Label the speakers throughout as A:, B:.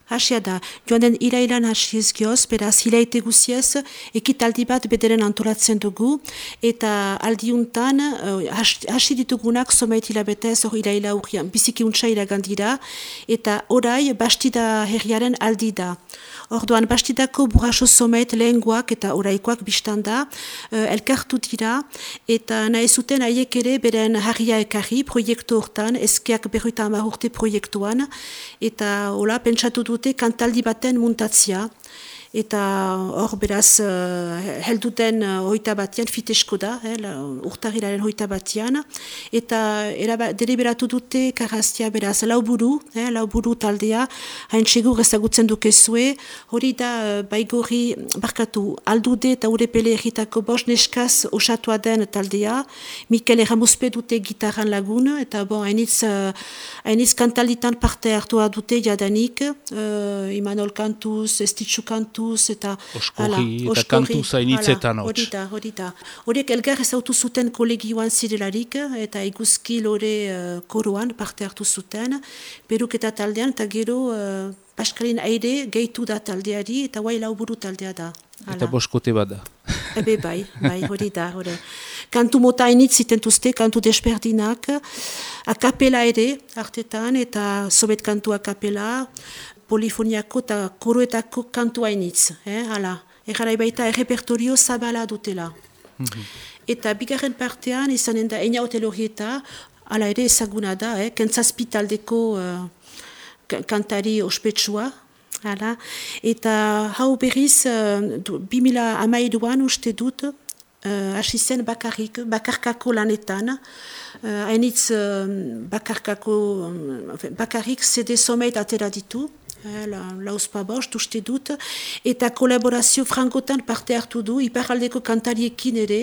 A: Hasia da, joan den irailan hasiez gioz, beraz hilaite guziez, ekitaldi bat bederen antolatzen dugu, eta aldiuntan, hasi ditugunak somait hilabetez, hor iraila urrian, biziki untsa iragandira, eta orai Bastida herriaren aldi da. Orduan, Bastidako burraso somait lehengoak eta oraikoak biztanda, elkartu dira, eta nahi zuten haiek ere beren harria ekarri proiektu hortan, eskeak 50 urte proiektuan, eta hola, pentsatu dute kantaldi baten muntatzia. Eta hor beraz helduten hoita batian, fitesko da, urtarrilaren hoita batian, eta deliberatu dute karaztia beraz lauburu taldea, hain segur ezagutzen dukezue, hori da baigorri barkatu aldude eta urepele egitako bos neskaz osatua den taldea, Mikel Erramuzpe dute gitarran lagun, eta hainitz kantalditan parte hartua dute jadanik, Imanol Kantuz, Estitxu Kantuz, eta
B: Oskorri eta Kantuz hainitzetan hotz.
A: Horiek elgar ezautu zuten kolegioan zirelarik, eta eguzki lore koroan parte hartu zuten, peruketa taldean, eta gero Paskalin aire gehitu da taldeari, eta guai lauburu taldea da.
B: Eta boskote bat da.
A: Ebe bai, hori da. Kantu mota hainitz zitentuzte, kantu desberdinak, akapela ere, hartetan, eta sobet kantu akapela, polifoniako eta koroetako kantu hainitz. Egarai baita errepertorio zabala dutela. Eta bigarren partean izanen da Eina Hotelorieta, hala ere ezaguna da, kentzazpi taldeko kantari ospetsua. Eta hau berriz 2012an uste dut, hasi zen bakarkako lanetan, hainitz bakarrik CD someit atera ditu, lauzpa bost uste dut, eta kolaborazio frankotan parte hartu du, iparaldeko kantariekin ere,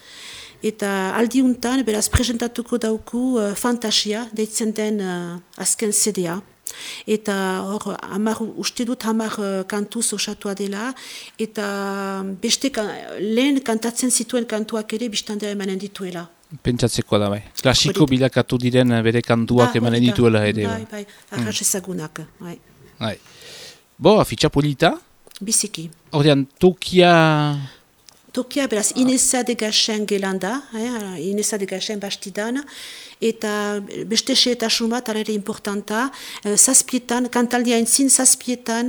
A: eta aldiuntan, beraz presentatuko dauku Fantasia, deitzen den azken CD-a. Eta hor, uste dut 10 kantuz osatua dela, eta beste lehen kantatzen zituen kantuak ere biztandera emanen dituela.
B: Pentsatzeko da bai. Klasiko bilakatu diren bere kantuak emanen dituela ere.
A: Bai, arras ezagunak.
B: Bai. Bo, afitxa polita?
A: Biziki.
B: Ordean,
A: Tokia, beraz, Ineza de Gachen gelanda, Ineza de Gachen Bastidan, eta beste xeetasun bat, alere importanta, zazpietan, kantaldia entzin zazpietan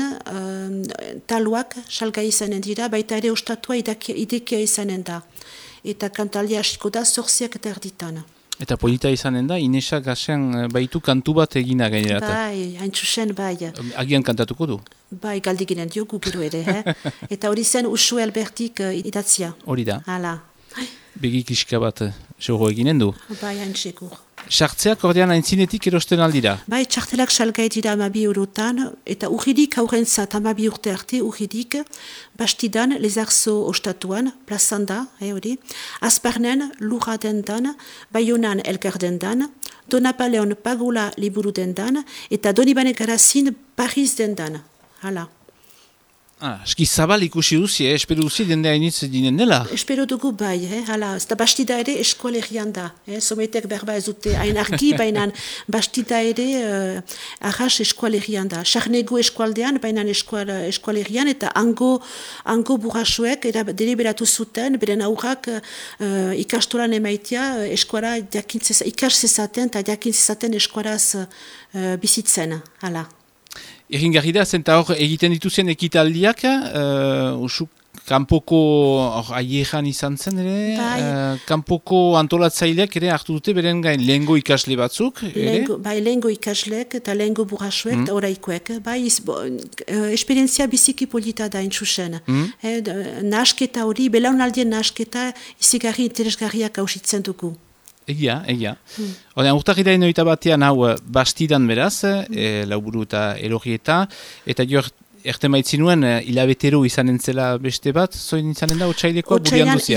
A: taluak salgai izanen dira, baita ere ostatua idekia izanen da. Eta kantaldia hasiko da 8 eta erditan.
B: Eta polita izanen da, Ineza Gachen baitu kantu bat egina gainerata.
A: Bai, hain txusen bai.
B: Agian kantatuko du?
A: Bai, galdi ginen diogu gero ere, Eta hori zen Usue Albertik idatzia.
B: Hori da.
A: Hala.
B: Begik iska bat xoro eginen du.
A: Bai, hain txekur.
B: Sartzeak ordean aintzinetik erosten aldira?
A: Bai, txartelak salgai dira 12 eurotan, eta urridik haurentzat 12 urte arte urridik, Bastidan, Lezarzo ostatuan, plazan da, hori, Azparnen, Lurra dendan, Baionan elkar dendan, Donapaleon Pagola liburu dendan, eta Donibane Garazin Paris dendan. Hala.
B: Eski zabal ikusi duzi, espero duzi dende hainitz dinen dela?
A: Espero dugu bai, hala. Eta Bastida ere eskualerian da. Sometek berba ez dute hain argi, baina Bastida ere arras eskualerian da. Sarnego eskualdean, baina eskualerian, eta hango burrasuek deliberatu zuten, beren aurrak ikastolan emaitia eskuara ikaszezaten eta jakintzezaten eskuaraz bizitzen, hala.
B: Egingarri da, zenta hor egiten dituzen ekitaldiak, usuk kanpoko aieran izan zen ere, kanpoko antolatzaileak ere hartu dute beren gain lehengo ikasle batzuk.
A: Bai, lehengo ikasleek eta lehengo burrasuek eta oraikoek. Bai, esperientzia biziki polita da intxusen. Nasketa hori, belaunaldien nasketa izigarri interesgarriak hausitzen dugu.
B: Egia. Ordean, urtarriaren oita batean hau Bastidan beraz, lauburu eta elorrieta, eta jo ertemaitzin nuen hilabetero izanen zela beste bat, zoin izanen da, otxailekoa burian duzia?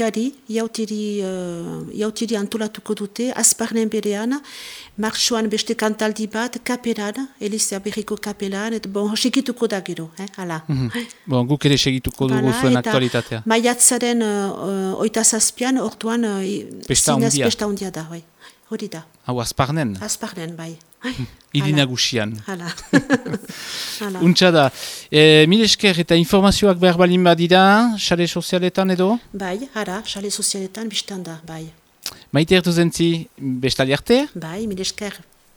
A: Jautiri antolatuko dute, Azparnen berean, martxoan beste kantaldi bat, kapelan, Elizea berriko kapelan, eta bon, segituko da gero, hala.
B: Bon, guk ere segituko dugu zuen aktualitatea.
A: Maiatzaren 27an, orduan,
B: pesta
A: pesta hundia da, hori da.
B: Hau, Azparnen?
A: Azparnen, bai.
B: Hiri nagusian.
A: Hala.
B: Untsa da. Mil esker eta informazioak behar balin badira, sare sozialetan edo?
A: Bai, sare sozialetan biztan da, bai.
B: Maite erdu zentzi, bestali arte?
A: Bai, mil esker.